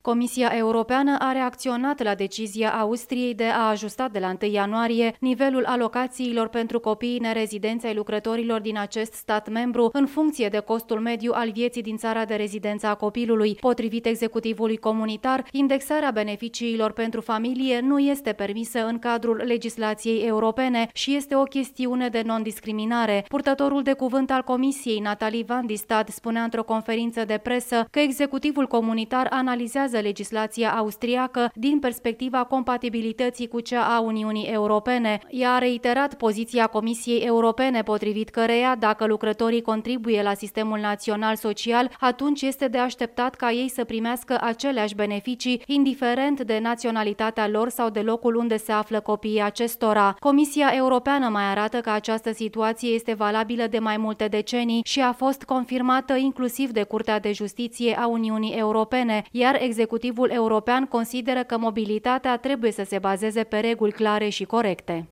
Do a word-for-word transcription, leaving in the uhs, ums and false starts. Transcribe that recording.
Comisia Europeană a reacționat la decizia Austriei de a ajusta de la întâi ianuarie nivelul alocațiilor pentru copiii nerezidenți ai lucrătorilor din acest stat membru în funcție de costul mediu al vieții din țara de rezidență a copilului. Potrivit executivului comunitar, indexarea beneficiilor pentru familie nu este permisă în cadrul legislației europene și este o chestiune de non-discriminare. Purtătorul de cuvânt al Comisiei, Nathalie van die Stad, spunea într-o conferință de presă că executivul comunitar analizează legislația austriacă din perspectiva compatibilității cu cea a Uniunii Europene. Ea a reiterat poziția Comisiei Europene, potrivit căreia, dacă lucrătorii contribuie la sistemul național social, atunci este de așteptat ca ei să primească aceleași beneficii, indiferent de naționalitatea lor sau de locul unde se află copiii acestora. Comisia Europeană mai arată că această situație este valabilă de mai multe decenii și a fost confirmată inclusiv de Curtea de Justiție a Uniunii Europene, iar executivul european consideră că mobilitatea trebuie să se bazeze pe reguli clare și corecte.